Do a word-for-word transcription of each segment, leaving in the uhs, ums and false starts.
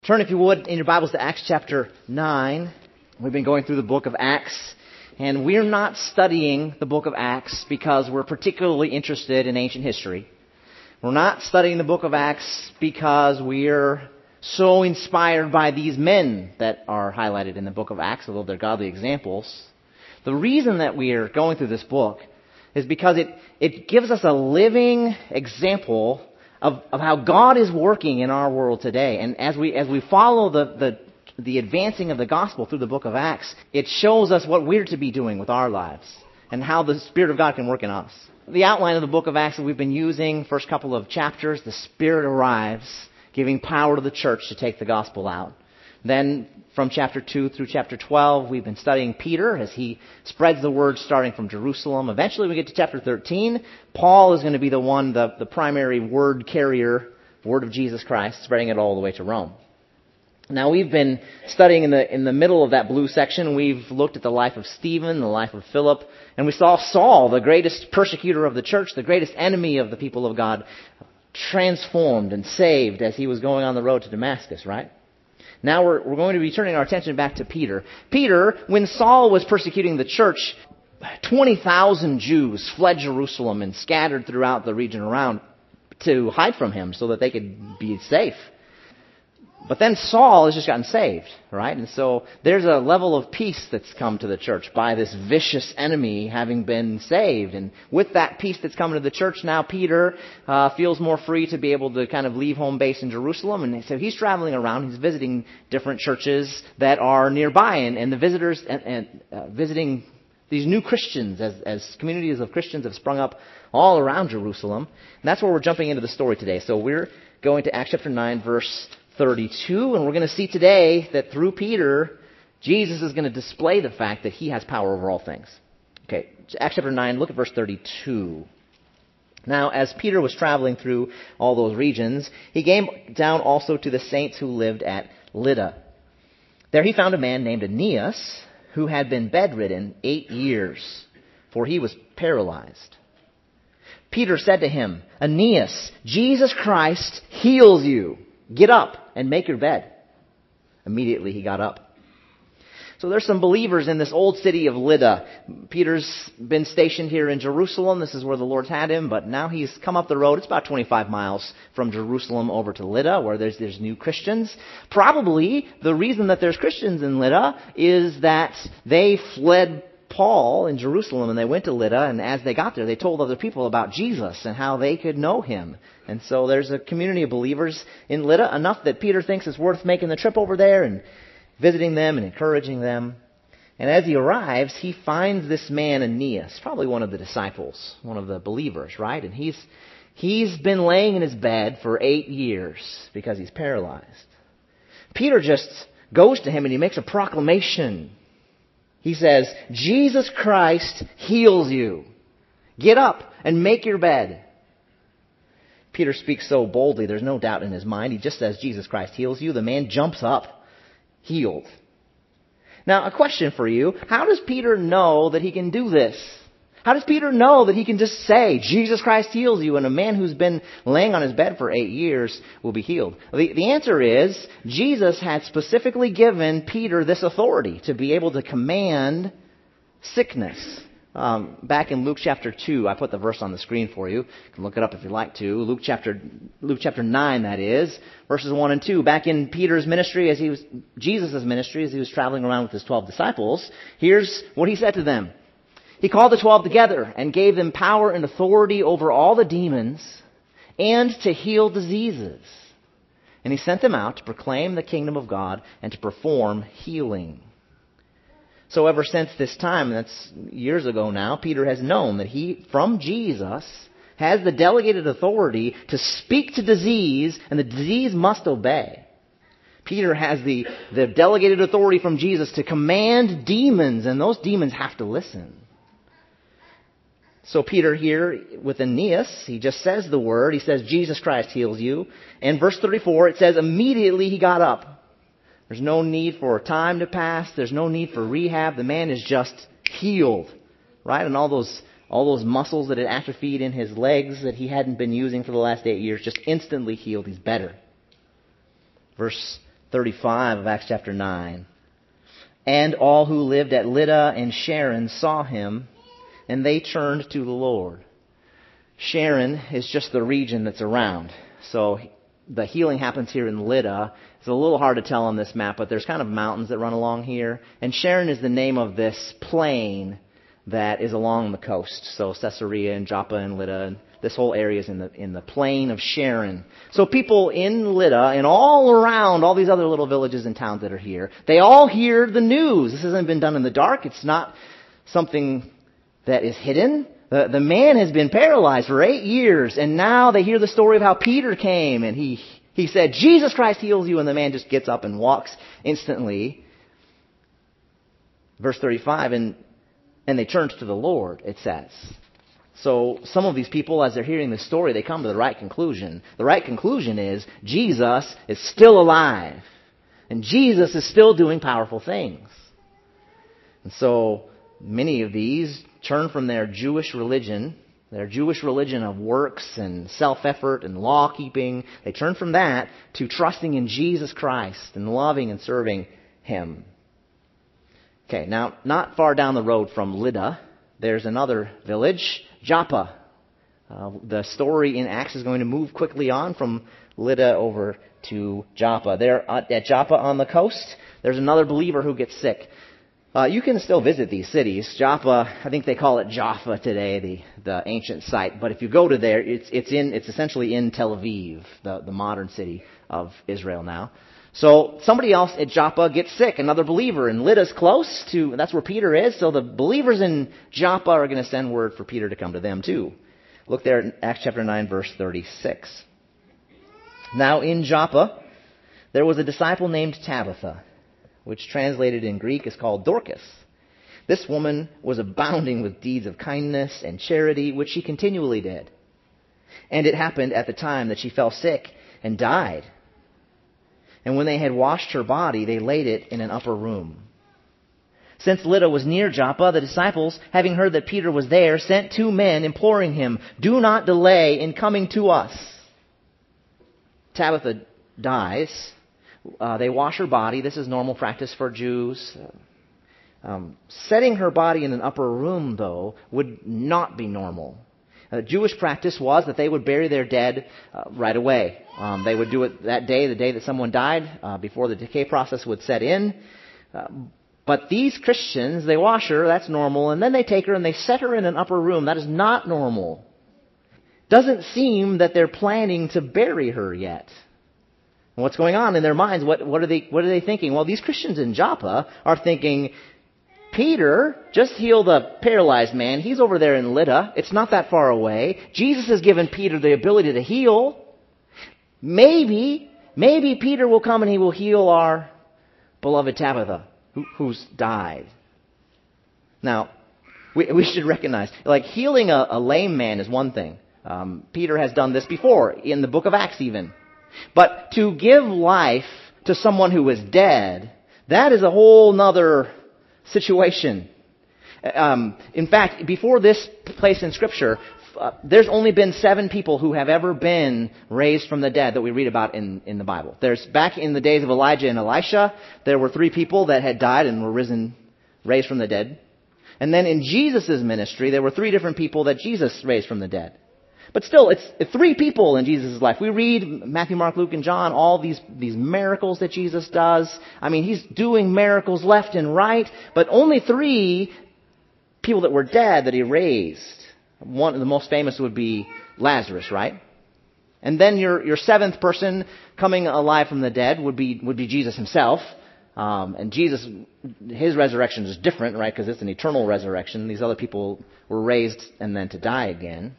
Turn, if you would, in your Bibles to Acts chapter nine. We've been going through the book of Acts, and we're not studying the book of Acts because we're particularly interested in ancient history. We're not studying the book of Acts because we're so inspired by these men that are highlighted in the book of Acts, although they're godly examples. The reason that we are going through this book is because it, it gives us a living example Of, of how God is working in our world today. And as we as we follow the, the the advancing of the gospel through the book of Acts, it shows us what we're to be doing with our lives and how the Spirit of God can work in us. The outline of the book of Acts that we've been using, first couple of chapters, the Spirit arrives, giving power to the church to take the gospel out. Then from chapter two through chapter twelve, we've been studying Peter as he spreads the word starting from Jerusalem. Eventually we get to chapter thirteen. Paul is going to be the one, the, the primary word carrier, word of Jesus Christ, spreading it all the way to Rome. Now we've been studying in the in the middle of that blue section. We've looked at the life of Stephen, the life of Philip, and we saw Saul, the greatest persecutor of the church, the greatest enemy of the people of God, transformed and saved as he was going on the road to Damascus, right? Now we're, we're going to be turning our attention back to Peter. Peter, when Saul was persecuting the church, twenty thousand Jews fled Jerusalem and scattered throughout the region around to hide from him so that they could be safe. But then Saul has just gotten saved, right? And so there's a level of peace that's come to the church by this vicious enemy having been saved. And with that peace that's come to the church, now Peter uh, feels more free to be able to kind of leave home base in Jerusalem. And so he's traveling around. He's visiting different churches that are nearby. And, and the visitors and, and uh, visiting these new Christians as, as communities of Christians have sprung up all around Jerusalem. And that's where we're jumping into the story today. So we're going to Acts chapter nine, verse thirty-two, and we're going to see today that through Peter, Jesus is going to display the fact that he has power over all things. Okay, Acts chapter nine, look at verse thirty-two. Now, as Peter was traveling through all those regions, he came down also to the saints who lived at Lydda. There he found a man named Aeneas, who had been bedridden eight years, for he was paralyzed. Peter said to him, "Aeneas, Jesus Christ heals you. Get up and make your bed." Immediately he got up. So there's some believers in this old city of Lydda. Peter's been stationed here in Jerusalem. This is where the Lord's had him. But now he's come up the road. It's about twenty-five miles from Jerusalem over to Lydda, where there's, there's new Christians. Probably the reason that there's Christians in Lydda is that they fled Paul in Jerusalem, and they went to Lydda, and as they got there, they told other people about Jesus and how they could know him. And so there's a community of believers in Lydda, enough that Peter thinks it's worth making the trip over there and visiting them and encouraging them. And as he arrives, he finds this man Aeneas, probably one of the disciples, one of the believers, right? And he's he's been laying in his bed for eight years because he's paralyzed. Peter just goes to him and he makes a proclamation. He says, "Jesus Christ heals you. Get up and make your bed." Peter speaks so boldly, there's no doubt in his mind. He just says, "Jesus Christ heals you." The man jumps up, healed. Now, a question for you. How does Peter know that he can do this? How does Peter know that he can just say, "Jesus Christ heals you," and a man who's been laying on his bed for eight years will be healed? The, the answer is, Jesus had specifically given Peter this authority to be able to command sickness. Um, back in Luke chapter two, I put the verse on the screen for you. You can look it up if you'd like to. Luke chapter Luke chapter nine, that is, verses one and two. Back in Peter's ministry, as he was Jesus' ministry, as he was traveling around with his twelve disciples, here's what he said to them. He called the twelve together and gave them power and authority over all the demons and to heal diseases. And he sent them out to proclaim the kingdom of God and to perform healing. So ever since this time, that's years ago now, Peter has known that he, from Jesus, has the delegated authority to speak to disease, and the disease must obey. Peter has the, the delegated authority from Jesus to command demons, and those demons have to listen. So Peter here with Aeneas, he just says the word. He says, "Jesus Christ heals you." And verse thirty-four, it says, immediately he got up. There's no need for time to pass. There's no need for rehab. The man is just healed, right? And all those all those muscles that had atrophied in his legs that he hadn't been using for the last eight years, just instantly healed. He's better. Verse thirty-five of Acts chapter nine. And all who lived at Lydda and Sharon saw him, and they turned to the Lord. Sharon is just the region that's around. So the healing happens here in Lydda. It's a little hard to tell on this map, but there's kind of mountains that run along here. And Sharon is the name of this plain that is along the coast. So Caesarea and Joppa and Lydda, and this whole area is in the in the plain of Sharon. So people in Lydda and all around, all these other little villages and towns that are here, they all hear the news. This hasn't been done in the dark. It's not something that is hidden. The, the man has been paralyzed for eight years, and now they hear the story of how Peter came, and he, he said, Jesus Christ heals you, and the man just gets up and walks instantly. Verse thirty-five, and, and they turned to the Lord, it says. So some of these people, as they're hearing this story, they come to the right conclusion. The right conclusion is Jesus is still alive, and Jesus is still doing powerful things. And so many of these turn from their Jewish religion, their Jewish religion of works and self-effort and law-keeping. They turn from that to trusting in Jesus Christ and loving and serving Him. Okay, now, not far down the road from Lydda, there's another village, Joppa. Uh, the story in Acts is going to move quickly on from Lydda over to Joppa. There at Joppa on the coast, there's another believer who gets sick. Uh, you can still visit these cities. Joppa, I think they call it Jaffa today, the, the ancient site. But if you go to there, it's it's in it's essentially in Tel Aviv, the, the modern city of Israel now. So somebody else at Joppa gets sick, another believer, and Lydda's close to, that's where Peter is. So the believers in Joppa are going to send word for Peter to come to them too. Look there in Acts chapter nine, verse thirty-six. Now in Joppa, there was a disciple named Tabitha, which translated in Greek is called Dorcas. This woman was abounding with deeds of kindness and charity, which she continually did. And it happened at the time that she fell sick and died. And when they had washed her body, they laid it in an upper room. Since Lydda was near Joppa, the disciples, having heard that Peter was there, sent two men imploring him, "Do not delay in coming to us." Tabitha dies. Uh, they wash her body. This is normal practice for Jews. Um, setting her body in an upper room, though, would not be normal. Uh, Jewish practice was that they would bury their dead uh, right away. Um, they would do it that day, the day that someone died, uh, before the decay process would set in. Uh, but these Christians, they wash her, that's normal, and then they take her and they set her in an upper room. That is not normal. Doesn't seem that they're planning to bury her yet. What's going on in their minds? What, what are they, what are they thinking? Well, these Christians in Joppa are thinking, Peter just healed a paralyzed man. He's over there in Lydda. It's not that far away. Jesus has given Peter the ability to heal. Maybe, maybe Peter will come and he will heal our beloved Tabitha, who, who's died. Now, we, we should recognize, like healing a, a lame man is one thing. Um, Peter has done this before, in the book of Acts even. But to give life to someone who is dead, that is a whole nother situation. Um, in fact, before this place in Scripture, uh, there's only been seven people who have ever been raised from the dead that we read about in, in the Bible. There's back in the days of Elijah and Elisha, there were three people that had died and were risen, raised from the dead. And then in Jesus' ministry, there were three different people that Jesus raised from the dead. But still, it's three people in Jesus' life. We read Matthew, Mark, Luke, and John, all these, these miracles that Jesus does. I mean, He's doing miracles left and right, but only three people that were dead that He raised. One of the most famous would be Lazarus, right? And then your, your seventh person coming alive from the dead would be, would be Jesus Himself. Um, and Jesus, His resurrection is different, right? Because it's an eternal resurrection. These other people were raised and then to die again.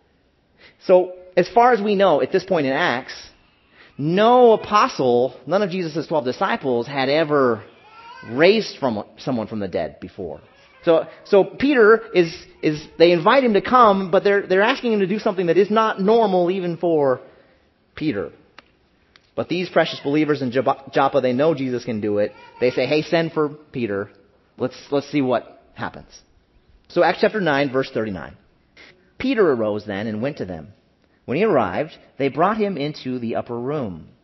So, as far as we know, at this point in Acts, no apostle, none of Jesus' twelve disciples had ever raised from someone from the dead before. So, so Peter is, is, they invite him to come, but they're, they're asking him to do something that is not normal even for Peter. But these precious believers in Joppa, they know Jesus can do it. They say, hey, send for Peter. Let's, let's see what happens. So, Acts chapter nine, verse thirty-nine. Peter arose then and went to them. When he arrived, they brought him into the upper room.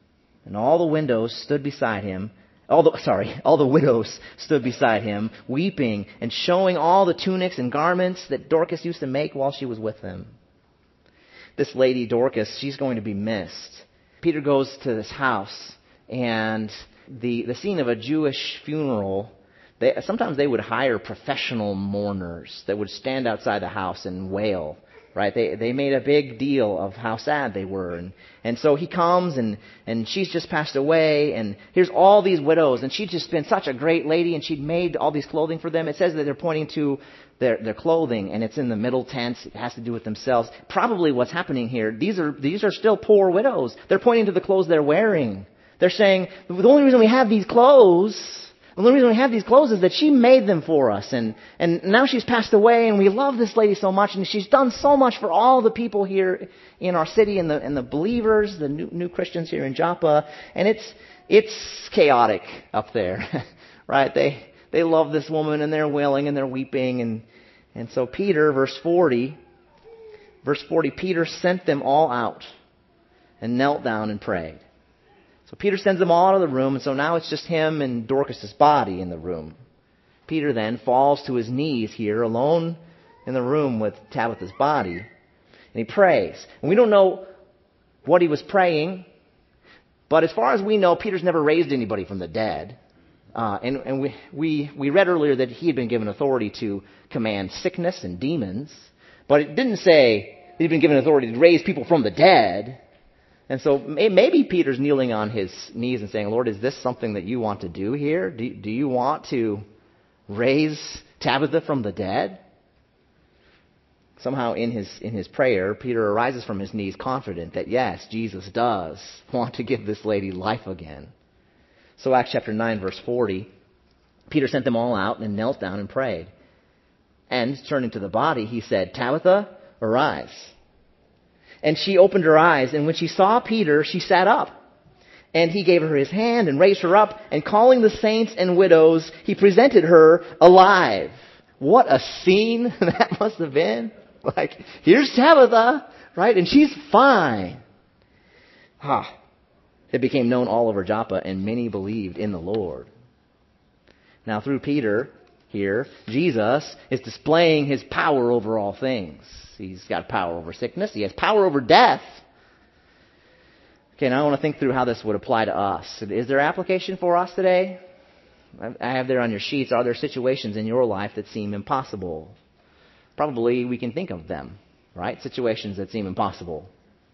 And all the windows stood beside him. All the, sorry, all the widows stood beside him, weeping and showing all the tunics and garments that Dorcas used to make while she was with them. This lady, Dorcas, she's going to be missed. Peter goes to this house, and the, the scene of a Jewish funeral, they, sometimes they would hire professional mourners that would stand outside the house and wail. Right? They they made a big deal of how sad they were. And, and so he comes, and, and she's just passed away, and here's all these widows, and she'd just been such a great lady, and she'd made all these clothing for them. It says that they're pointing to their, their clothing, and it's in the middle tent. It has to do with themselves. Probably what's happening here, these are these are still poor widows. They're pointing to the clothes they're wearing. They're saying, the only reason we have these clothes... The only reason we have these clothes is that she made them for us. And, and now she's passed away, and we love this lady so much. And she's done so much for all the people here in our city and the, and the believers, the new, new Christians here in Joppa. And it's, it's chaotic up there, right? They, they love this woman, and they're wailing and they're weeping. And, and so Peter, verse forty, verse forty, Peter sent them all out and knelt down and prayed. So Peter sends them all out of the room, and so now it's just him and Dorcas' body in the room. Peter then falls to his knees here, alone in the room with Tabitha's body, and he prays. And we don't know what he was praying, but as far as we know, Peter's never raised anybody from the dead. Uh, and and we, we, we read earlier that he had been given authority to command sickness and demons, but it didn't say he'd been given authority to raise people from the dead. And so maybe Peter's kneeling on his knees and saying, Lord, is this something that you want to do here? Do, do you want to raise Tabitha from the dead? Somehow in his in his prayer, Peter arises from his knees confident that, yes, Jesus does want to give this lady life again. So Acts chapter nine, verse forty, Peter sent them all out and knelt down and prayed. And turning to the body, he said, Tabitha, arise. And she opened her eyes, and when she saw Peter, she sat up. And he gave her his hand and raised her up, and calling the saints and widows, he presented her alive. What a scene that must have been. Like, here's Tabitha, right? And she's fine. Ah, it became known all over Joppa, and many believed in the Lord. Now, through Peter here, Jesus is displaying his power over all things. He's got power over sickness. He has power over death. Okay, now I want to think through how this would apply to us. Is there application for us today? I have there on your sheets, are there situations in your life that seem impossible? Probably we can think of them, right? Situations that seem impossible.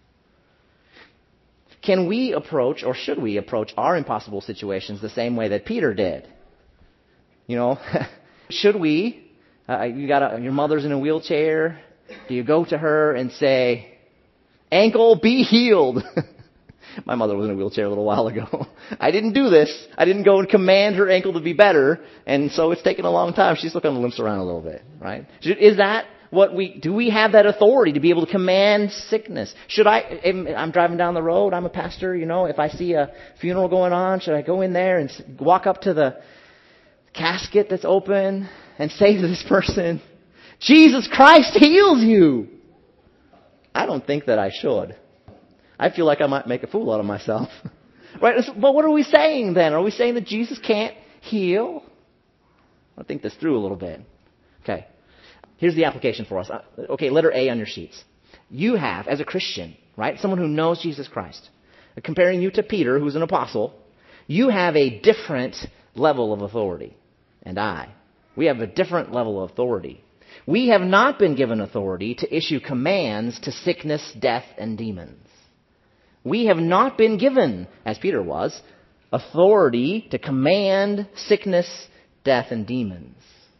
Can we approach, or should we approach, our impossible situations the same way that Peter did? You know, should we? Uh, you got a, your mother's in a wheelchair. Do you go to her and say, ankle, be healed? My mother was in a wheelchair a little while ago. I didn't do this. I didn't go and command her ankle to be better, and so it's taken a long time. She's still kind of limps around a little bit, right? Is that what we, do we have that authority to be able to command sickness? Should I, I'm driving down the road, I'm a pastor, you know, if I see a funeral going on, should I go in there and walk up to the casket that's open and say to this person, Jesus Christ heals you? I don't think that I should. I feel like I might make a fool out of myself. Right? But what are we saying then? Are we saying that Jesus can't heal? I'll think this through a little bit. Okay. Here's the application for us. Okay, letter A on your sheets. You have, as a Christian, right, someone who knows Jesus Christ, comparing you to Peter, who's an apostle, you have a different level of authority. And I. We have a different level of authority. We have not been given authority to issue commands to sickness, death, and demons. We have not been given, as Peter was, authority to command sickness, death, and demons.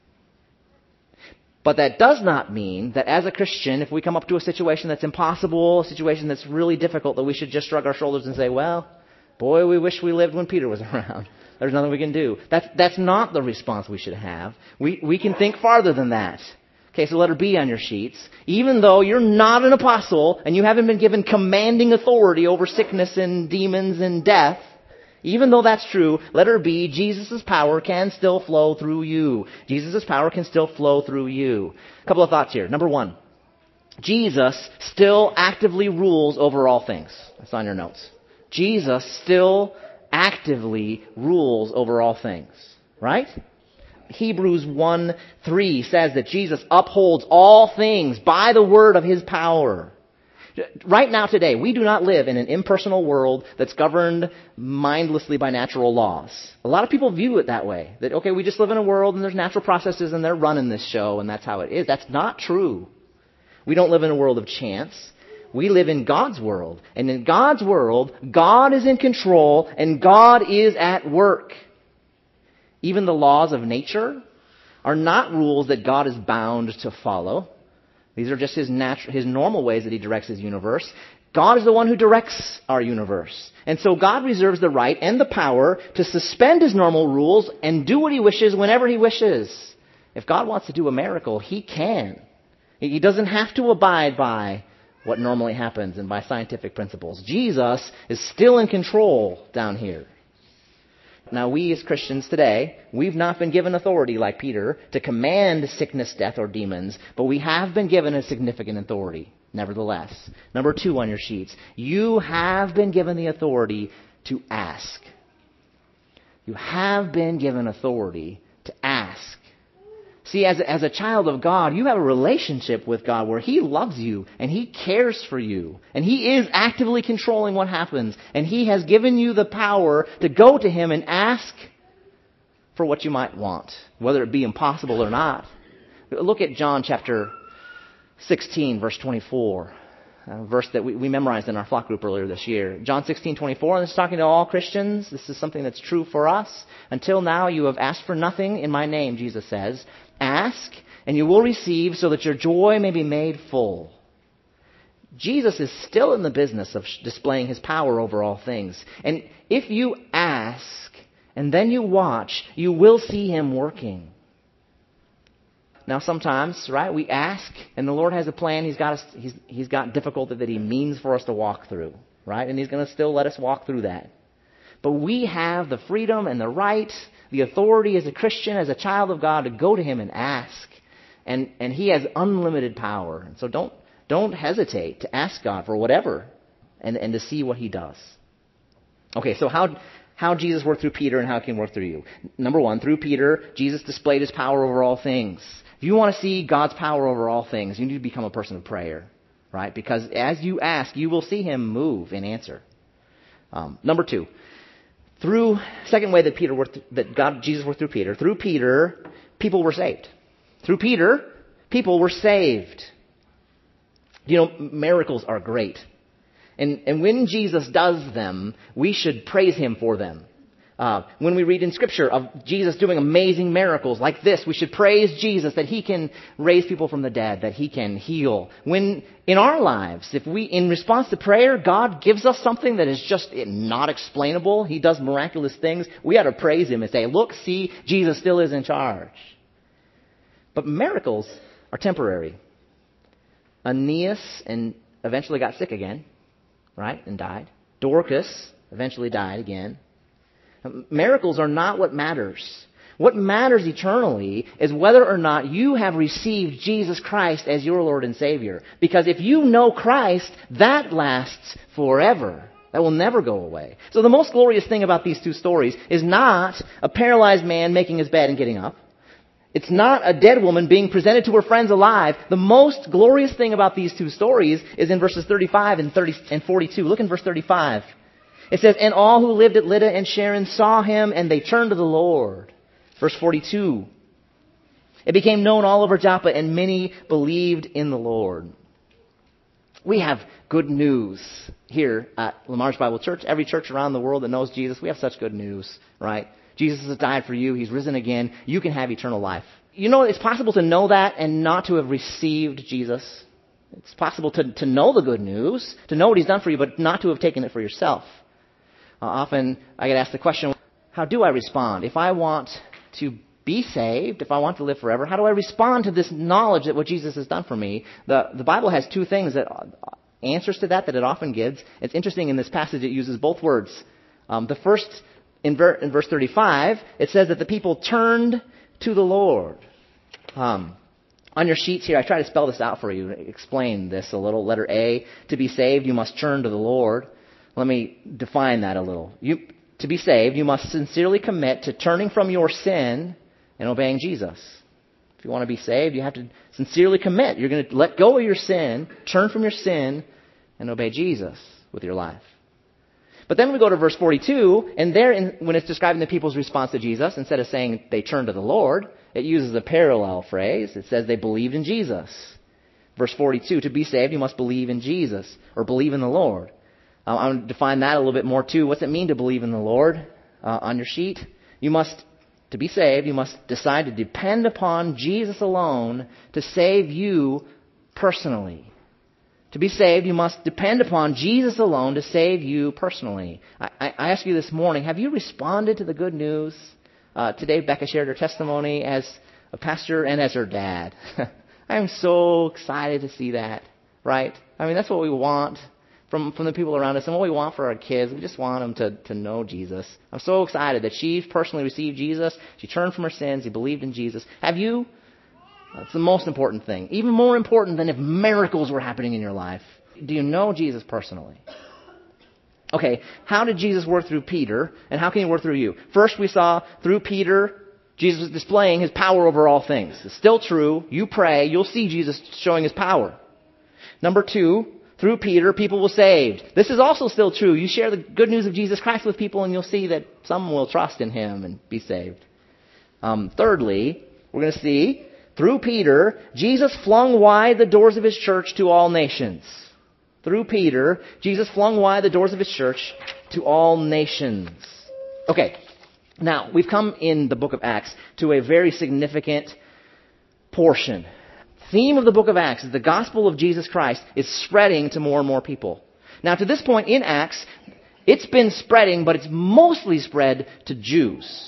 But that does not mean that as a Christian, if we come up to a situation that's impossible, a situation that's really difficult, that we should just shrug our shoulders and say, well, boy, we wish we lived when Peter was around. There's nothing we can do. That's, that's not the response we should have. We, we can think farther than that. Okay, so letter B on your sheets. Even though you're not an apostle and you haven't been given commanding authority over sickness and demons and death, even though that's true, letter B, Jesus' power can still flow through you. Jesus' power can still flow through you. A couple of thoughts here. Number one, Jesus still actively rules over all things. That's on your notes. Jesus still actively rules over all things, right? Hebrews one three says that Jesus upholds all things by the word of his power. Right now today, we do not live in an impersonal world that's governed mindlessly by natural laws. A lot of people view it that way. That, okay, we just live in a world and there's natural processes and they're running this show and that's how it is. That's not true. We don't live in a world of chance. We live in God's world. And in God's world, God is in control and God is at work. Even the laws of nature are not rules that God is bound to follow. These are just his natural, his normal ways that he directs his universe. God is the one who directs our universe. And so God reserves the right and the power to suspend his normal rules and do what he wishes whenever he wishes. If God wants to do a miracle, he can. He doesn't have to abide by what normally happens and by scientific principles. Jesus is still in control down here. Now, we as Christians today, we've not been given authority like Peter to command sickness, death, or demons, but we have been given a significant authority, nevertheless. Number two on your sheets, you have been given the authority to ask. You have been given authority to ask. See, as a, as a child of God, you have a relationship with God where he loves you and he cares for you. And he is actively controlling what happens. And he has given you the power to go to him and ask for what you might want, whether it be impossible or not. Look at John chapter sixteen, verse twenty-four. A verse that we, we memorized in our flock group earlier this year. John sixteen twenty-four, and this is talking to all Christians. This is something that's true for us. Until now you have asked for nothing in my name, Jesus says. Ask, and you will receive so that your joy may be made full. Jesus is still in the business of displaying his power over all things. And if you ask, and then you watch, you will see him working. Now sometimes, right, we ask, and the Lord has a plan. He's got us, he's, he's got difficulty that he means for us to walk through, right? And he's going to still let us walk through that. But we have the freedom and the right, the authority as a Christian, as a child of God, to go to him and ask. And, and he has unlimited power. And so don't, don't hesitate to ask God for whatever and, and to see what he does. Okay, so how, how Jesus worked through Peter and how he can work through you. Number one, through Peter, Jesus displayed his power over all things. If you want to see God's power over all things, you need to become a person of prayer, right? Because as you ask, you will see him move and answer. Um, number two, through second way that Peter worked, that God, Jesus worked through Peter. Through Peter, people were saved. Through Peter, people were saved. You know, miracles are great, and and when Jesus does them, we should praise him for them. Uh, when we read in Scripture of Jesus doing amazing miracles like this, we should praise Jesus that he can raise people from the dead, that he can heal. When in our lives, if we, in response to prayer, God gives us something that is just not explainable, he does miraculous things, we ought to praise him and say, look, see, Jesus still is in charge. But miracles are temporary. Aeneas and eventually got sick again, right, and died. Dorcas eventually died again. Miracles are not what matters. What matters eternally is whether or not you have received Jesus Christ as your Lord and Savior. Because if you know Christ, that lasts forever. That will never go away. So the most glorious thing about these two stories is not a paralyzed man making his bed and getting up. It's not a dead woman being presented to her friends alive. The most glorious thing about these two stories is in verses thirty-five and thirty and forty-two. Look in verse thirty-five. It says, and all who lived at Lydda and Sharon saw him, and they turned to the Lord. Verse forty-two. It became known all over Joppa, and many believed in the Lord. We have good news here at Lamar's Bible Church. Every church around the world that knows Jesus, we have such good news, right? Jesus has died for you. He's risen again. You can have eternal life. You know, it's possible to know that and not to have received Jesus. It's possible to, to know the good news, to know what he's done for you, but not to have taken it for yourself. Uh, often I get asked the question, how do I respond? If I want to be saved, if I want to live forever, how do I respond to this knowledge that what Jesus has done for me? The, the Bible has two things, that answers to that, that it often gives. It's interesting in this passage it uses both words. Um, the first, in, ver, in verse thirty-five, it says that the people turned to the Lord. Um, on your sheets here, I try to spell this out for you, explain this a little. Letter A, to be saved, you must turn to the Lord. Let me define that a little. You, to be saved, you must sincerely commit to turning from your sin and obeying Jesus. If you want to be saved, you have to sincerely commit. You're going to let go of your sin, turn from your sin, and obey Jesus with your life. But then we go to verse forty-two, and there, in, when it's describing the people's response to Jesus, instead of saying they turned to the Lord, it uses a parallel phrase. It says they believed in Jesus. Verse forty-two, to be saved, you must believe in Jesus, or believe in the Lord. Uh, I'm going to define that a little bit more too. What's it mean to believe in the Lord? Uh, on your sheet, you must, to be saved, you must decide to depend upon Jesus alone to save you personally. To be saved, you must depend upon Jesus alone to save you personally. I, I, I ask you this morning, have you responded to the good news? Uh, today, Becca shared her testimony as a pastor and as her dad. I'm so excited to see that, right? I mean, that's what we want from, from the people around us and what we want for our kids. We just want them to, to know Jesus. I'm so excited that she personally received Jesus. She turned from her sins. She believed in Jesus. Have you? That's the most important thing. Even more important than if miracles were happening in your life. Do you know Jesus personally? Okay, how did Jesus work through Peter, and how can he work through you? First, we saw through Peter, Jesus was displaying his power over all things. It's still true. You pray, you'll see Jesus showing his power. Number two, through Peter, people were saved. This is also still true. You share the good news of Jesus Christ with people, and you'll see that some will trust in him and be saved. Um, thirdly, we're going to see through Peter, Jesus flung wide the doors of his church to all nations. Through Peter, Jesus flung wide the doors of his church to all nations. Okay, now we've come in the book of Acts to a very significant portion. Theme of the book of Acts is the gospel of Jesus Christ is spreading to more and more people. Now to this point in Acts, it's been spreading, but it's mostly spread to Jews.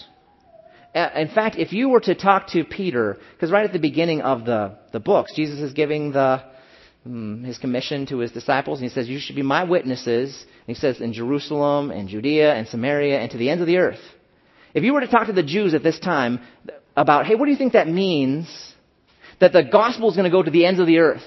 In fact, if you were to talk to Peter, because right at the beginning of the, the books, Jesus is giving the um, his commission to his disciples, and he says, you should be my witnesses. And he says, in Jerusalem and Judea and Samaria and to the ends of the earth. If you were to talk to the Jews at this time about, hey, what do you think that means that the gospel is going to go to the ends of the earth?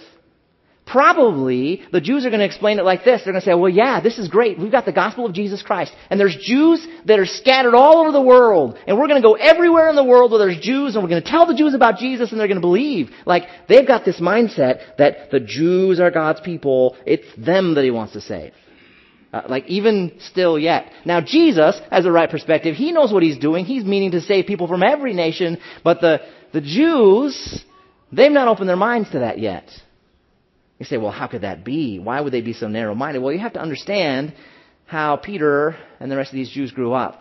Probably the Jews are going to explain it like this. They're going to say, well, yeah, this is great. We've got the gospel of Jesus Christ. And there's Jews that are scattered all over the world. And we're going to go everywhere in the world where there's Jews. And we're going to tell the Jews about Jesus and they're going to believe. Like, they've got this mindset that the Jews are God's people. It's them that he wants to save. Uh, like, even still yet. Now, Jesus has the right perspective. He knows what he's doing. He's meaning to save people from every nation. But the, the Jews, they've not opened their minds to that yet. You say, well, how could that be? Why would they be so narrow-minded? Well, you have to understand how Peter and the rest of these Jews grew up.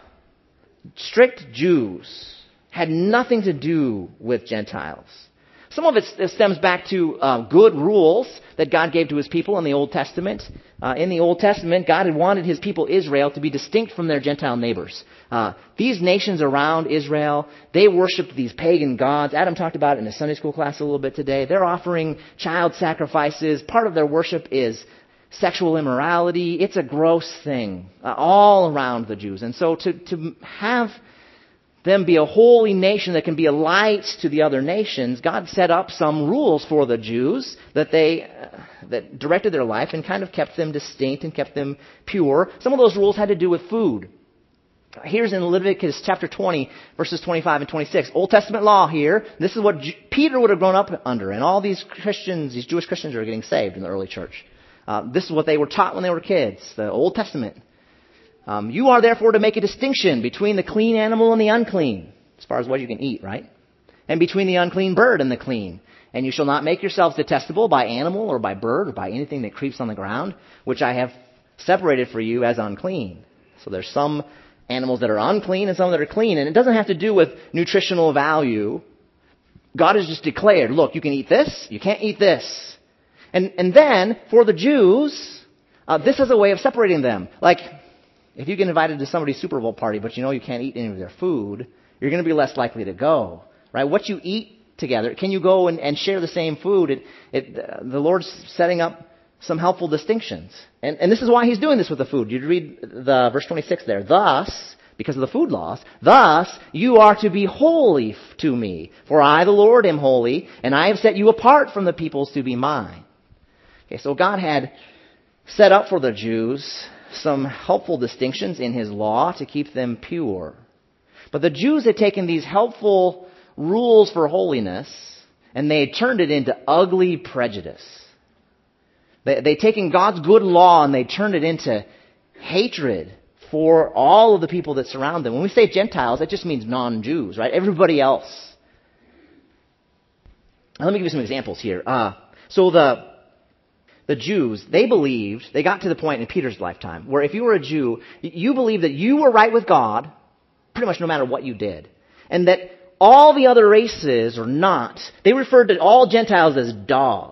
Strict Jews had nothing to do with Gentiles. Some of it stems back to uh, good rules that God gave to his people in the Old Testament. Uh, in the Old Testament, God had wanted his people Israel to be distinct from their Gentile neighbors. Uh, these nations around Israel, they worshipped these pagan gods. Adam talked about it in a Sunday school class a little bit today. They're offering child sacrifices. Part of their worship is sexual immorality. It's a gross thing uh, all around the Jews. And so to, to have them be a holy nation that can be a light to the other nations, God set up some rules for the Jews that they uh, that directed their life and kind of kept them distinct and kept them pure. Some of those rules had to do with food. Here's in Leviticus chapter twenty, verses twenty-five and twenty-six. Old Testament law here. This is what J- Peter would have grown up under. And all these Christians, these Jewish Christians are getting saved in the early church. Uh, this is what they were taught when they were kids, the Old Testament. Um, you are therefore to make a distinction between the clean animal and the unclean, as far as what you can eat, right? And between the unclean bird and the clean. And you shall not make yourselves detestable by animal or by bird or by anything that creeps on the ground, which I have separated for you as unclean. So there's some animals that are unclean and some that are clean. And it doesn't have to do with nutritional value. God has just declared, look, you can eat this, you can't eat this. And, and then, for the Jews, uh, this is a way of separating them. Like, if you get invited to somebody's Super Bowl party, but you know you can't eat any of their food, you're going to be less likely to go, right? What you eat together, can you go and, and share the same food? It, it, uh, the Lord's setting up some helpful distinctions. And, and this is why he's doing this with the food. You read the verse twenty-six there. Thus, because of the food laws, thus you are to be holy to me. For I, the Lord, am holy, and I have set you apart from the peoples to be mine. Okay, so God had set up for the Jews some helpful distinctions in his law to keep them pure. But the Jews had taken these helpful rules for holiness and they had turned it into ugly prejudice. They, they'd taken God's good law and they turned it into hatred for all of the people that surround them. When we say Gentiles, that just means non-Jews, right? Everybody else. Now, let me give you some examples here. Uh, so the the Jews, they believed, they got to the point in Peter's lifetime where if you were a Jew, you believed that you were right with God pretty much no matter what you did. And that all the other races or not, they referred to all Gentiles as dogs.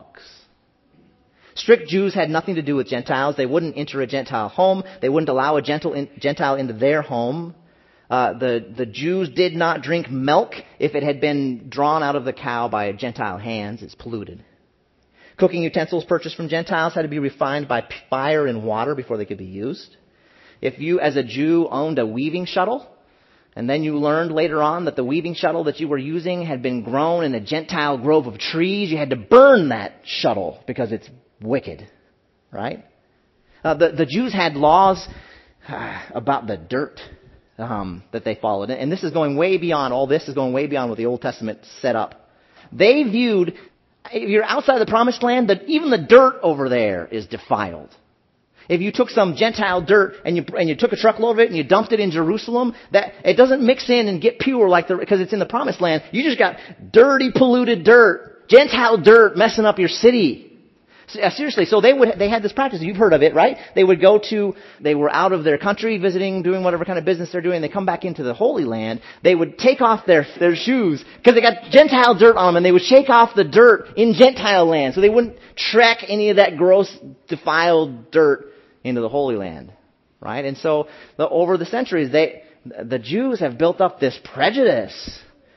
Strict Jews had nothing to do with Gentiles. They wouldn't enter a Gentile home. They wouldn't allow a Gentile into their home. Uh, the, the Jews did not drink milk if it had been drawn out of the cow by Gentile hands. It's polluted. Cooking utensils purchased from Gentiles had to be refined by fire and water before they could be used. If you, as a Jew, owned a weaving shuttle, and then you learned later on that the weaving shuttle that you were using had been grown in a Gentile grove of trees, you had to burn that shuttle because it's wicked, right? Uh, the, the Jews had laws uh, about the dirt um, that they followed. And this is going way beyond, all this is going way beyond what the Old Testament set up. They viewed, if you're outside the Promised Land, that even the dirt over there is defiled. If you took some Gentile dirt and you and you took a truckload of it and you dumped it in Jerusalem, that it doesn't mix in and get pure like the because it's in the Promised Land. You just got dirty, polluted dirt, Gentile dirt messing up your city. Seriously, so they would they had this practice. You've heard of it, right? They would go to they were out of their country visiting, doing whatever kind of business they're doing. They come back into the Holy Land. They would take off their their shoes because they got Gentile dirt on them, and they would shake off the dirt in Gentile land, so they wouldn't trek any of that gross, defiled dirt into the Holy Land, right? And so the, over the centuries, they the Jews have built up this prejudice.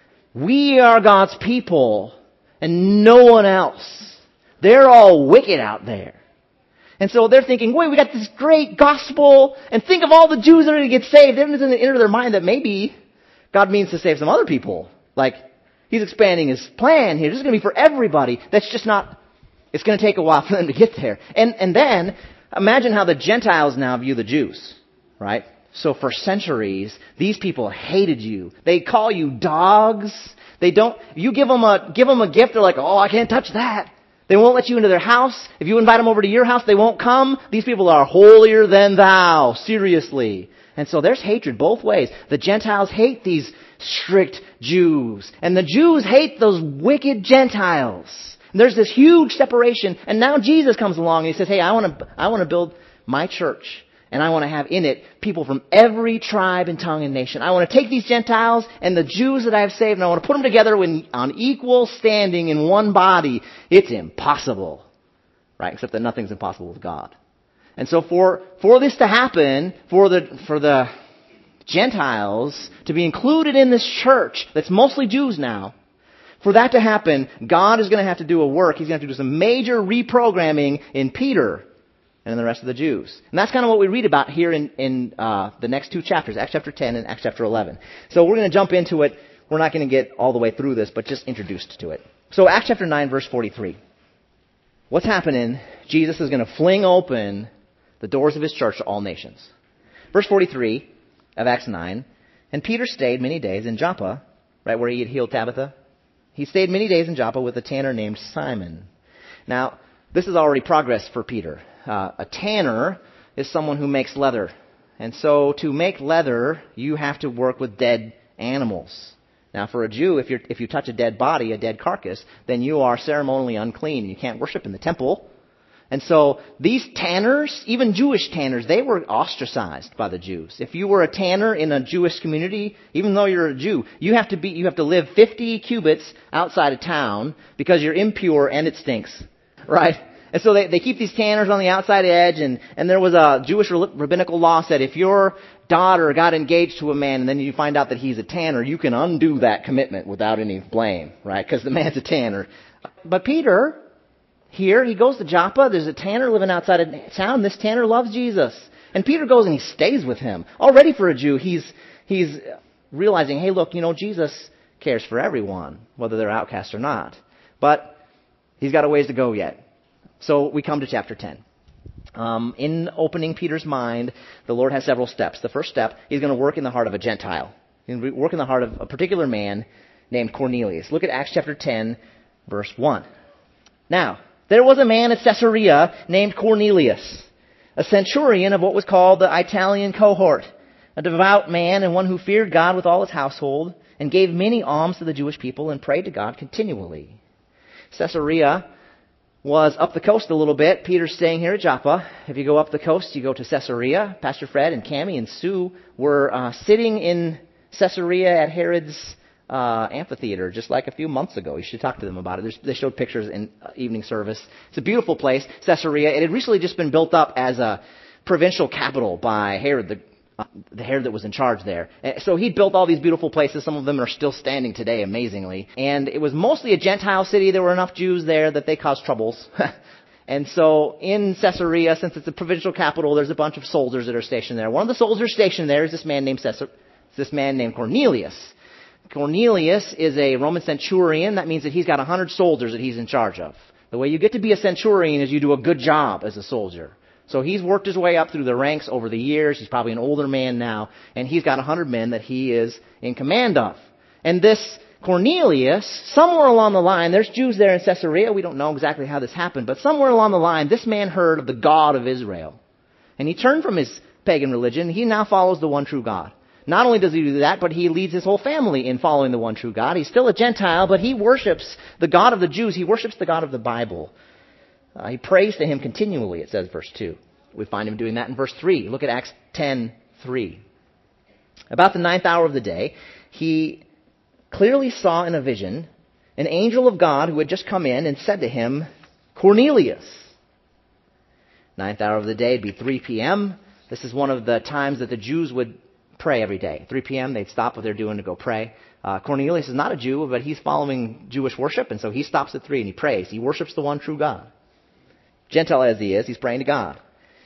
We are God's people, and no one else. They're all wicked out there. And so they're thinking, wait, we got this great gospel, and think of all the Jews that are going to get saved. Then it doesn't enter their mind that maybe God means to save some other people. Like, He's expanding His plan here. This is going to be for everybody. That's just not, it's going to take a while for them to get there. And, and then, imagine how the Gentiles now view the Jews, right? So for centuries, these people hated you. They call you dogs. They don't, you give them a, give them a gift, they're like, oh, I can't touch that. They won't let you into their house. If you invite them over to your house, they won't come. These people are holier than thou. Seriously. And so there's hatred both ways. The Gentiles hate these strict Jews. And the Jews hate those wicked Gentiles. And there's this huge separation. And now Jesus comes along and He says, hey, I want to, I want to build my church. And I want to have in it people from every tribe and tongue and nation. I want to take these Gentiles and the Jews that I have saved, and I want to put them together in, on equal standing in one body. It's impossible, right? Except that nothing's impossible with God. And so for for this to happen, for the for the Gentiles to be included in this church that's mostly Jews now, for that to happen, God is going to have to do a work. He's going to have to do some major reprogramming in Peter and in the rest of the Jews. And that's kind of what we read about here in, in uh, the next two chapters, Acts chapter ten and Acts chapter eleven. So we're going to jump into it. We're not going to get all the way through this, but just introduced to it. So Acts chapter nine, verse forty-three. What's happening? Jesus is going to fling open the doors of His church to all nations. Verse forty-three of Acts nine. And Peter stayed many days in Joppa, right where he had healed Tabitha. He stayed many days in Joppa with a tanner named Simon. Now, this is already progress for Peter. Uh, a tanner is someone who makes leather. And so to make leather, you have to work with dead animals. Now for a Jew, if, you're, if you touch a dead body, a dead carcass, then you are ceremonially unclean. You can't worship in the temple. And so these tanners, even Jewish tanners, they were ostracized by the Jews. If you were a tanner in a Jewish community, even though you're a Jew, you have to be, you have to live fifty cubits outside of town because you're impure and it stinks. Right? And so they, they keep these tanners on the outside edge, and, and there was a Jewish rabbinical law said if your daughter got engaged to a man and then you find out that he's a tanner, you can undo that commitment without any blame, right? Because the man's a tanner. But Peter, here, he goes to Joppa. There's a tanner living outside of town. This tanner loves Jesus. And Peter goes and he stays with him. Already for a Jew, he's he's realizing, hey, look, you know, Jesus cares for everyone, whether they're outcasts or not. But he's got a ways to go yet. So we come to chapter ten. Um, in opening Peter's mind, the Lord has several steps. The first step, he's going to work in the heart of a Gentile. He's going to work in the heart of a particular man named Cornelius. Look at Acts chapter ten, verse one. Now, there was a man at Caesarea named Cornelius, a centurion of what was called the Italian cohort, a devout man and one who feared God with all his household, and gave many alms to the Jewish people and prayed to God continually. Caesarea was up the coast a little bit. Peter's staying here at Joppa. If you go up the coast, you go to Caesarea. Pastor Fred and Cammie and Sue were uh, sitting in Caesarea at Herod's uh, amphitheater just like a few months ago. You should talk to them about it. There's, they showed pictures in uh, evening service. It's a beautiful place, Caesarea. It had recently just been built up as a provincial capital by Herod the Uh, the Herod that was in charge there. So he built all these beautiful places. Some of them are still standing today, amazingly. And it was mostly a Gentile city. There were enough Jews there that they caused troubles. And so in Caesarea, since it's a provincial capital, there's a bunch of soldiers that are stationed there. One of the soldiers stationed there is this man named Caesar, this man named Cornelius. Cornelius is a Roman centurion. That means that he's got one hundred soldiers that he's in charge of. The way you get to be a centurion is you do a good job as a soldier. So he's worked his way up through the ranks over the years. He's probably an older man now, and he's got one hundred men that he is in command of. And this Cornelius, somewhere along the line, there's Jews there in Caesarea. We don't know exactly how this happened, but somewhere along the line, this man heard of the God of Israel. And he turned from his pagan religion. He now follows the one true God. Not only does he do that, but he leads his whole family in following the one true God. He's still a Gentile, but he worships the God of the Jews. He worships the God of the Bible. Uh, he prays to him continually, it says, verse two. We find him doing that in verse three. Look at Acts ten three. About the ninth hour of the day, he clearly saw in a vision an angel of God who had just come in and said to him, Cornelius. Ninth hour of the day would be three p.m. This is one of the times that the Jews would pray every day. three p.m. they'd stop what they're doing to go pray. Uh, Cornelius is not a Jew, but he's following Jewish worship, and so he stops at three and he prays. He worships the one true God. Gentile as he is, he's praying to God.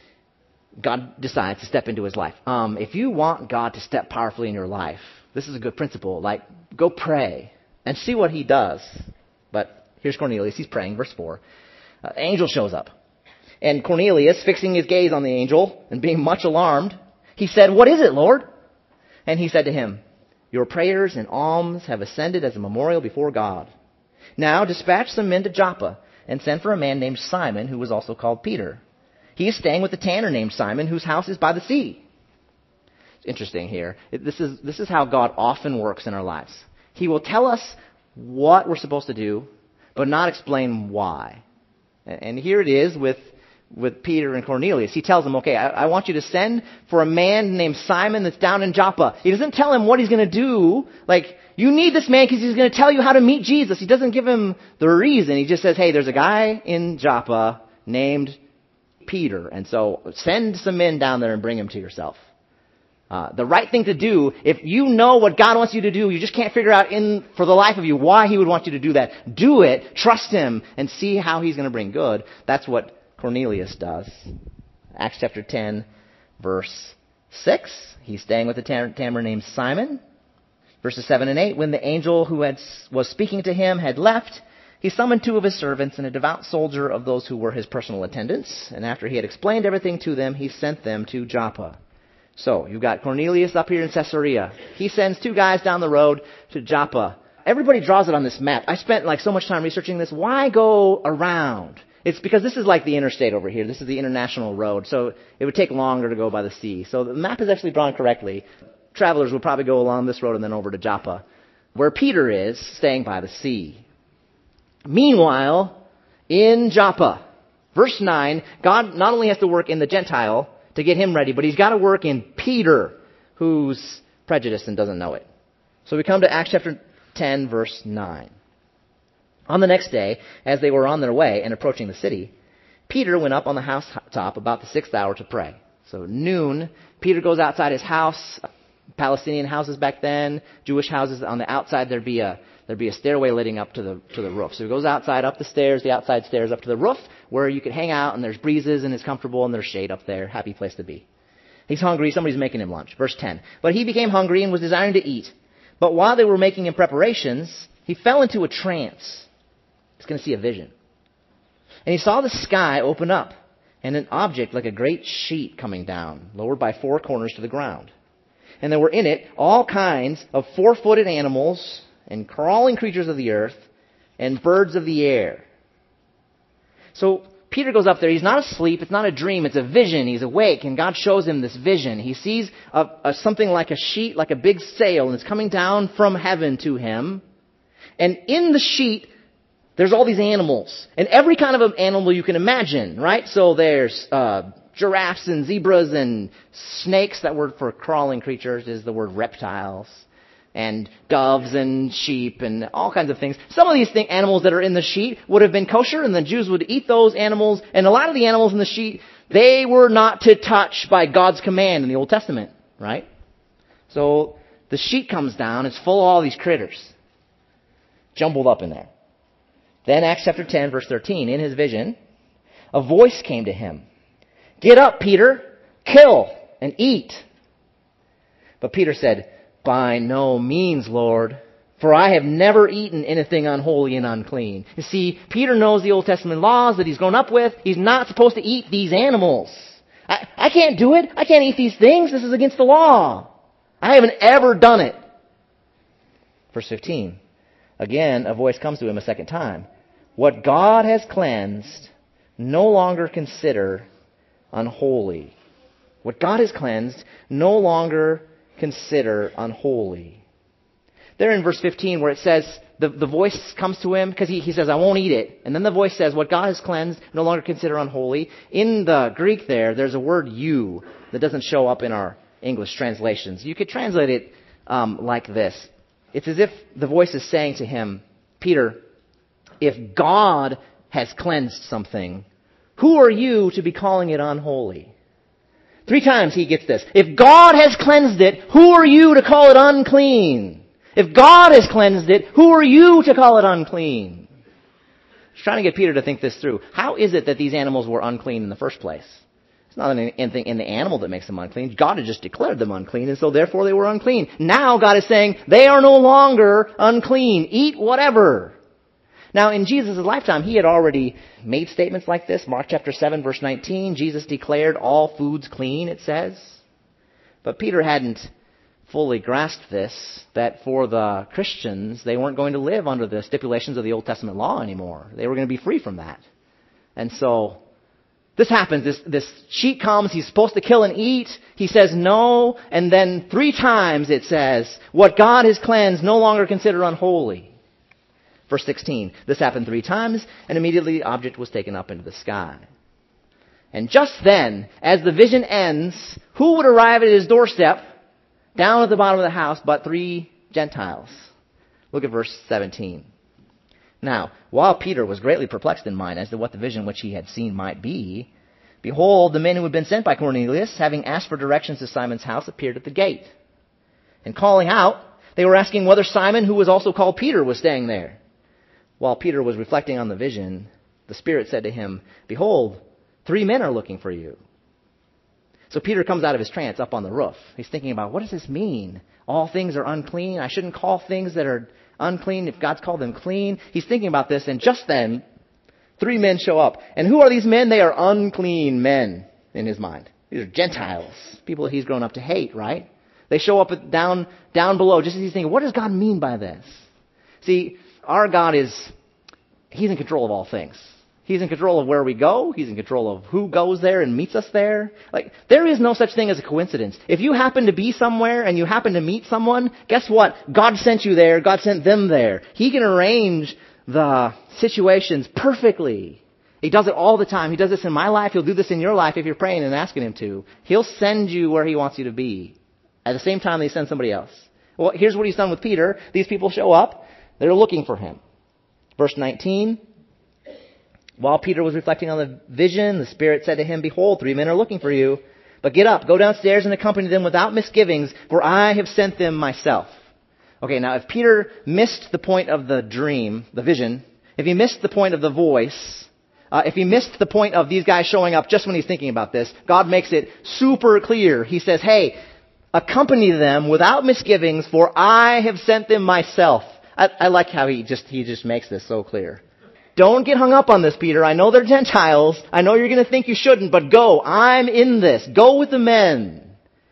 God decides to step into his life. Um, if you want God to step powerfully in your life, this is a good principle. Like, go pray and see what he does. But here's Cornelius. He's praying. Verse four. Uh, angel shows up. And Cornelius, fixing his gaze on the angel and being much alarmed, he said, What is it, Lord? And he said to him, Your prayers and alms have ascended as a memorial before God. Now dispatch some men to Joppa and send for a man named Simon, who was also called Peter. He is staying with a tanner named Simon, whose house is by the sea. It's interesting here. This is, this is how God often works in our lives. He will tell us what we're supposed to do, but not explain why. And here it is with, with Peter and Cornelius. He tells them, okay, I, I want you to send for a man named Simon that's down in Joppa. He doesn't tell him what he's going to do. Like, you need this man because he's going to tell you how to meet Jesus. He doesn't give him the reason. He just says, hey, there's a guy in Joppa named Peter. And so send some men down there and bring him to yourself. Uh, the right thing to do, if you know what God wants you to do, you just can't figure out in for the life of you why he would want you to do that. Do it, trust him, and see how he's going to bring good. That's what Cornelius does. Acts chapter ten, verse six. He's staying with a tanner named Simon. Verses seven and eight. When the angel who had was speaking to him had left, he summoned two of his servants and a devout soldier of those who were his personal attendants. And after he had explained everything to them, he sent them to Joppa. So, you've got Cornelius up here in Caesarea. He sends two guys down the road to Joppa. Everybody draws it on this map. I spent like so much time researching this. Why go around? It's because this is like the interstate over here. This is the international road. So it would take longer to go by the sea. So the map is actually drawn correctly. Travelers would probably go along this road and then over to Joppa, where Peter is staying by the sea. Meanwhile, in Joppa, verse nine, God not only has to work in the Gentile to get him ready, but he's got to work in Peter, who's prejudiced and doesn't know it. So we come to Acts chapter ten, verse nine. On the next day, as they were on their way and approaching the city, Peter went up on the housetop about the sixth hour to pray. So noon, Peter goes outside his house. Palestinian houses back then, Jewish houses, on the outside there'd be a there'd be a stairway leading up to the to the roof. So he goes outside, up the stairs, the outside stairs, up to the roof, where you could hang out and there's breezes and it's comfortable and there's shade up there. Happy place to be. He's hungry, somebody's making him lunch. Verse ten. But he became hungry and was desiring to eat. But while they were making him preparations, he fell into a trance. He's going to see a vision. And he saw the sky open up, and an object like a great sheet coming down, lowered by four corners to the ground. And there were in it all kinds of four-footed animals and crawling creatures of the earth and birds of the air. So Peter goes up there. He's not asleep. It's not a dream. It's a vision. He's awake, and God shows him this vision. He sees a, a, something like a sheet, like a big sail, and it's coming down from heaven to him. And in the sheet, there's all these animals. And every kind of an animal you can imagine, right? So there's uh, giraffes and zebras and snakes. That word for crawling creatures is the word reptiles. And doves and sheep and all kinds of things. Some of these thing, animals that are in the sheet would have been kosher, and the Jews would eat those animals. And a lot of the animals in the sheet, they were not to touch by God's command in the Old Testament, right? So the sheet comes down. It's full of all these critters, jumbled up in there. Then Acts chapter ten, verse thirteen, in his vision, a voice came to him. Get up, Peter, kill and eat. But Peter said, by no means, Lord, for I have never eaten anything unholy and unclean. You see, Peter knows the Old Testament laws that he's grown up with. He's not supposed to eat these animals. I, I can't do it. I can't eat these things. This is against the law. I haven't ever done it. Verse fifteen. Again, a voice comes to him a second time. What God has cleansed, no longer consider unholy. What God has cleansed, no longer consider unholy. There in verse fifteen where it says, the, the voice comes to him because he, he says, I won't eat it. And then the voice says, what God has cleansed, no longer consider unholy. In the Greek there, there's a word you that doesn't show up in our English translations. You could translate it um, like this. It's as if the voice is saying to him, Peter, if God has cleansed something, who are you to be calling it unholy? Three times he gets this. If God has cleansed it, who are you to call it unclean? If God has cleansed it, who are you to call it unclean? He's trying to get Peter to think this through. How is it that these animals were unclean in the first place? It's not anything in the animal that makes them unclean. God had just declared them unclean, and so therefore they were unclean. Now God is saying, they are no longer unclean. Eat whatever. Now, in Jesus' lifetime, he had already made statements like this. Mark chapter seven, verse nineteen, Jesus declared all foods clean, it says. But Peter hadn't fully grasped this, that for the Christians, they weren't going to live under the stipulations of the Old Testament law anymore. They were going to be free from that. And so, this happens. This, this sheet comes. He's supposed to kill and eat. He says no. And then three times it says, what God has cleansed, no longer consider unholy. Verse sixteen, this happened three times, and immediately the object was taken up into the sky. And just then, as the vision ends, who would arrive at his doorstep, down at the bottom of the house, but three Gentiles? Look at verse seventeen. Now, while Peter was greatly perplexed in mind as to what the vision which he had seen might be, behold, the men who had been sent by Cornelius, having asked for directions to Simon's house, appeared at the gate. And calling out, they were asking whether Simon, who was also called Peter, was staying there. While Peter was reflecting on the vision, the Spirit said to him, behold, three men are looking for you. So Peter comes out of his trance up on the roof. He's thinking about, what does this mean? All things are unclean. I shouldn't call things that are unclean if God's called them clean. He's thinking about this, and just then, three men show up. And who are these men? They are unclean men in his mind. These are Gentiles, people that he's grown up to hate, right? They show up at, down, down below, just as he's thinking, what does God mean by this? See, our God is, he's in control of all things. He's in control of where we go. He's in control of who goes there and meets us there. Like, there is no such thing as a coincidence. If you happen to be somewhere and you happen to meet someone, guess what? God sent you there. God sent them there. He can arrange the situations perfectly. He does it all the time. He does this in my life. He'll do this in your life if you're praying and asking him to. He'll send you where he wants you to be at the same time that he sends somebody else. Well, here's what he's done with Peter. These people show up. They're looking for him. Verse nineteen, while Peter was reflecting on the vision, the Spirit said to him, behold, three men are looking for you. But get up, go downstairs and accompany them without misgivings, for I have sent them myself. Okay, now if Peter missed the point of the dream, the vision, if he missed the point of the voice, uh, if he missed the point of these guys showing up just when he's thinking about this, God makes it super clear. He says, hey, accompany them without misgivings, for I have sent them myself. I, I like how he just he just makes this so clear. Don't get hung up on this, Peter. I know they're Gentiles. I know you're going to think you shouldn't, but go. I'm in this. Go with the men.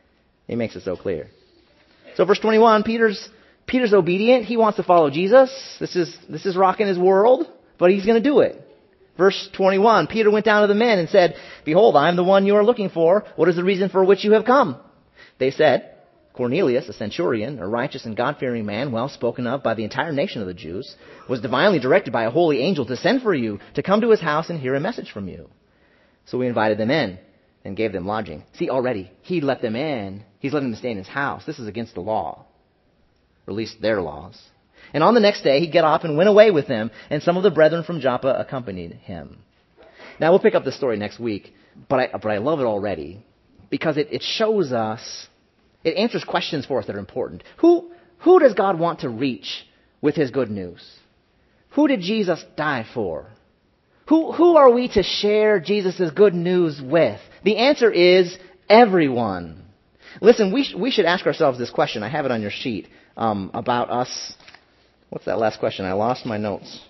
He makes it so clear. So verse twenty-one, Peter's Peter's obedient. He wants to follow Jesus. This is this is rocking his world, but he's going to do it. Verse twenty-one, Peter went down to the men and said, "Behold, I am the one you are looking for. What is the reason for which you have come?" They said, "Cornelius, a centurion, a righteous and God-fearing man, well spoken of by the entire nation of the Jews, was divinely directed by a holy angel to send for you, to come to his house and hear a message from you." So we invited them in and gave them lodging. See, already, he let them in. He's letting them stay in his house. This is against the law, or at least their laws. And on the next day, he got up and went away with them, and some of the brethren from Joppa accompanied him. Now, we'll pick up this story next week, but I, but I love it already because it, it shows us, it answers questions for us that are important. Who, who does God want to reach with his good news? Who did Jesus die for? Who, who are we to share Jesus' good news with? The answer is everyone. Listen, we, sh- we should ask ourselves this question. I have it on your sheet um, about us. What's that last question? I lost my notes.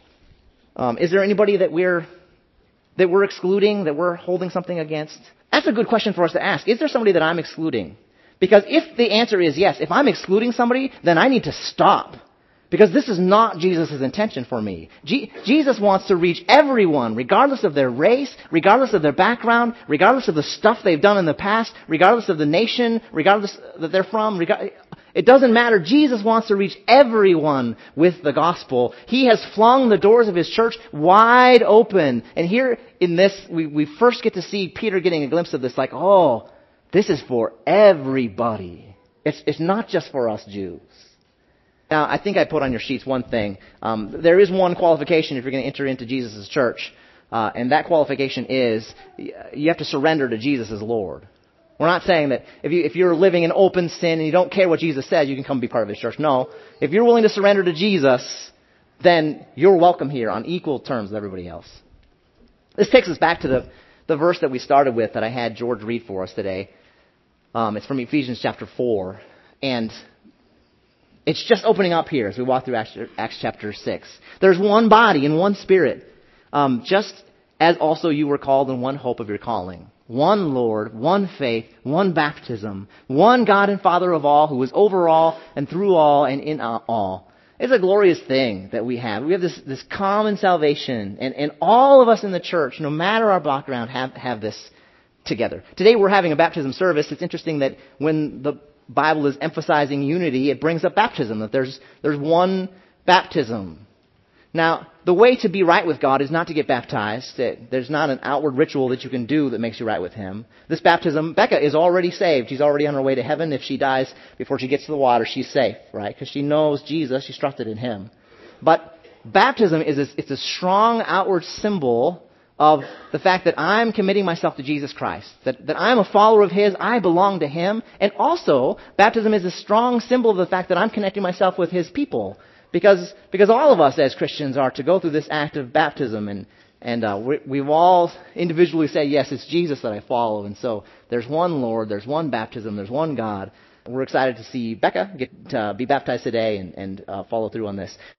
Um, is there anybody that we're that we're excluding, that we're holding something against? That's a good question for us to ask. Is there somebody that I'm excluding? Because if the answer is yes, if I'm excluding somebody, then I need to stop. Because this is not Jesus' intention for me. G- Jesus wants to reach everyone, regardless of their race, regardless of their background, regardless of the stuff they've done in the past, regardless of the nation, regardless that they're from. Reg- it doesn't matter. Jesus wants to reach everyone with the gospel. He has flung the doors of his church wide open. And here in this, we, we first get to see Peter getting a glimpse of this, like, oh, this is for everybody. It's, it's not just for us Jews. Now, I think I put on your sheets one thing. Um, there is one qualification if you're going to enter into Jesus' church, uh, and that qualification is you have to surrender to Jesus as Lord. We're not saying that if, you, if you're living in open sin and you don't care what Jesus says, you can come be part of his church. No. If you're willing to surrender to Jesus, then you're welcome here on equal terms with everybody else. This takes us back to the, the verse that we started with that I had George read for us today. Um, it's from Ephesians chapter four. And it's just opening up here as we walk through Acts, Acts chapter six. There's one body and one spirit, um, just as also you were called in one hope of your calling. One Lord, one faith, one baptism, one God and Father of all, who is over all and through all and in all. It's a glorious thing that we have. We have this, this common salvation, and, and all of us in the church, no matter our background, have, have this together. Today we're having a baptism service. It's interesting that when the Bible is emphasizing unity, it brings up baptism, that there's there's one baptism. Now, the way to be right with God is not to get baptized. There's not an outward ritual that you can do that makes you right with him. This baptism, Becca is already saved. She's already on her way to heaven. If she dies before she gets to the water, she's safe, right? Because she knows Jesus. She's trusted in him. But baptism is a, it's a strong outward symbol of the fact that I'm committing myself to Jesus Christ, that, that I'm a follower of his, I belong to him, and also baptism is a strong symbol of the fact that I'm connecting myself with his people, because because all of us as Christians are to go through this act of baptism, and and uh, we, we've all individually said, yes, it's Jesus that I follow, and so there's one Lord, there's one baptism, there's one God. We're excited to see Becca get uh, be baptized today and, and uh, follow through on this.